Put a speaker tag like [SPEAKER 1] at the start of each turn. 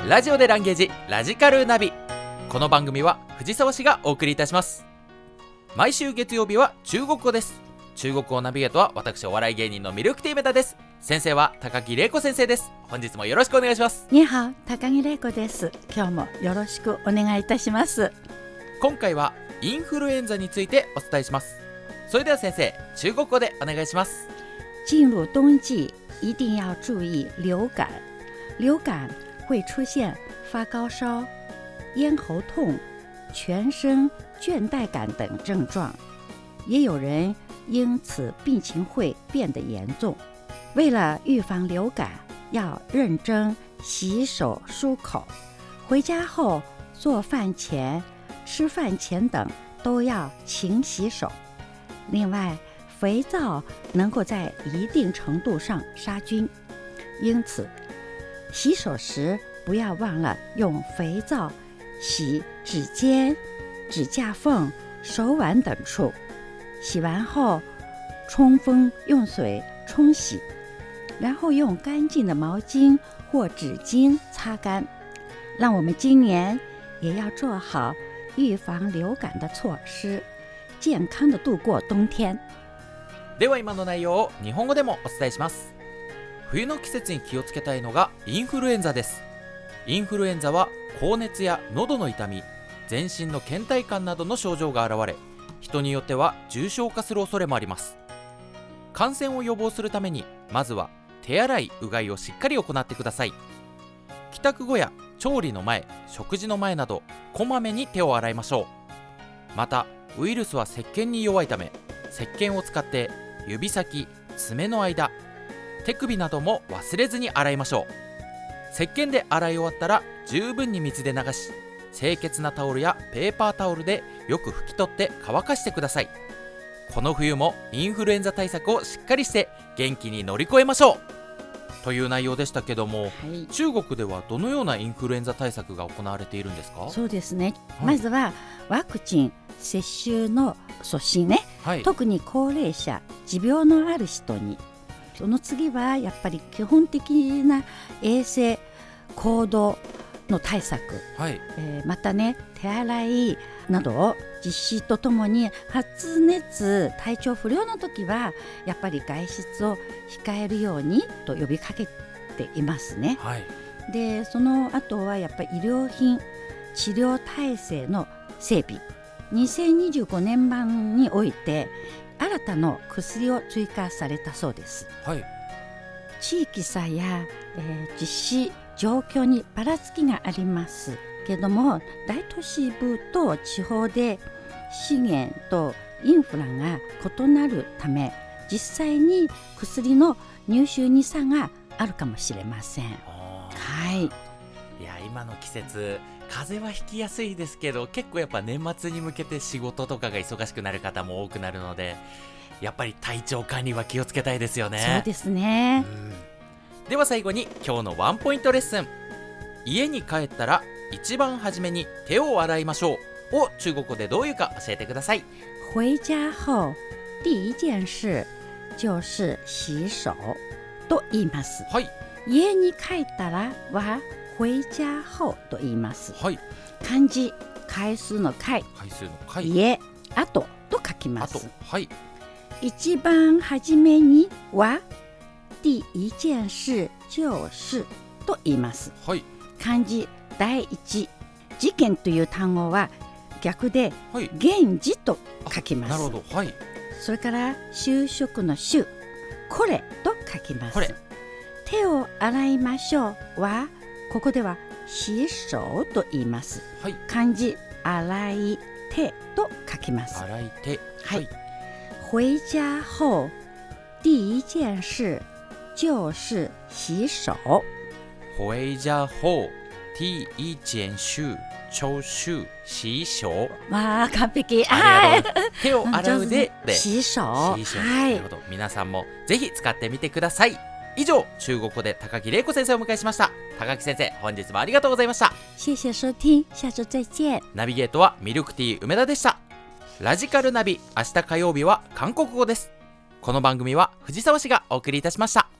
[SPEAKER 1] ラジオでランゲージラジカルナビ。この番組は藤沢市がお送りいたします。毎週月曜日は中国語です。中国語ナビゲートは私お笑い芸人のミルクティーメタです。先生は高木玲子先生です。本日もよろしくお願いします。
[SPEAKER 2] にはお、高木玲子です。今日もよろしくお願いいたします。
[SPEAKER 1] 今回はインフルエンザについてお伝えします。それでは先生、中国語でお願いします。
[SPEAKER 2] 進入冬季一定要注意流感。流感会出现发高烧、咽喉痛、全身倦怠感等症状，也有人因此病情会变得严重。为了预防流感，要认真洗手漱口，回家后、做饭前、吃饭前等都要勤洗手。另外，肥皂能够在一定程度上杀菌，因此洗手时不要忘了用肥皂洗指尖、指甲缝、手腕等处。洗完后冲锋用水冲洗，然后用干净的毛巾或纸巾擦干。让我们今年也要做好预防流感的措施，健康的度过冬天。
[SPEAKER 1] では今の内容を日本語でもお伝えします。冬の季節に気をつけたいのがインフルエンザです。インフルエンザは高熱や喉の痛み、全身の倦怠感などの症状が現れ、人によっては重症化する恐れもあります。感染を予防するために、まずは手洗い・うがいをしっかり行ってください。帰宅後や調理の前、食事の前などこまめに手を洗いましょう。またウイルスは石鹸に弱いため、石鹸を使って指先、爪の間、手首なども忘れずに洗いましょう。石鹸で洗い終わったら十分に水で流し、清潔なタオルやペーパータオルでよく拭き取って乾かしてください。この冬もインフルエンザ対策をしっかりして元気に乗り越えましょうという内容でしたけども、中国ではどのようなインフルエンザ対策が行われているんですか？
[SPEAKER 2] そうですね、まずはワクチン接種の促進ね、特に高齢者、持病のある人に。その次はやっぱり基本的な衛生行動の対策、またね、手洗いなどを実施とともに、発熱、体調不良の時はやっぱり外出を控えるようにと呼びかけていますね。でその後はやっぱり医療品、治療体制の整備、2025年版において新たな薬を追加されたそうです。地域差や、実施状況にばらつきがありますけども、大都市部と地方で資源とインフラが異なるため、実際に薬の入手に差があるかもしれません。いや、
[SPEAKER 1] 今の季節風邪はひきやすいですけど、結構やっぱ年末に向けて仕事とかが忙しくなる方も多くなるので、やっぱり体調管理は気をつけたいですよね。
[SPEAKER 2] そうですね。
[SPEAKER 1] では最後に今日のワンポイントレッスン。家に帰ったら一番初めに手を洗いましょうを中国語でどういうか教えてください。
[SPEAKER 2] 回家後第一件事就是洗手と言います。家に帰ったらは回家後と言います。漢字、回数の回、家、後と書きます。一番初めには第一件事就是と言います。漢字、第一、事件という単語は逆で現時と書きます。それから就職の就、これと書きます。手を洗いましょうはここでは洗手と言います。漢字、洗い手と書きます。回家後第一件事就是洗手。
[SPEAKER 1] 回家後第一件事就是洗手。
[SPEAKER 2] 完璧。
[SPEAKER 1] 手を洗うで
[SPEAKER 2] 洗手。
[SPEAKER 1] なるほど。皆さんもぜひ使ってみてください。以上、中国語で高木玲子先生をお迎えしました。高木先生、本日もありがとうございました。
[SPEAKER 2] 谢谢收听，下周再见。
[SPEAKER 1] ナビゲートはミルクティー梅田でした。ラジカルナビ、明日火曜日は韓国語です。この番組は藤沢市がお送りいたしました。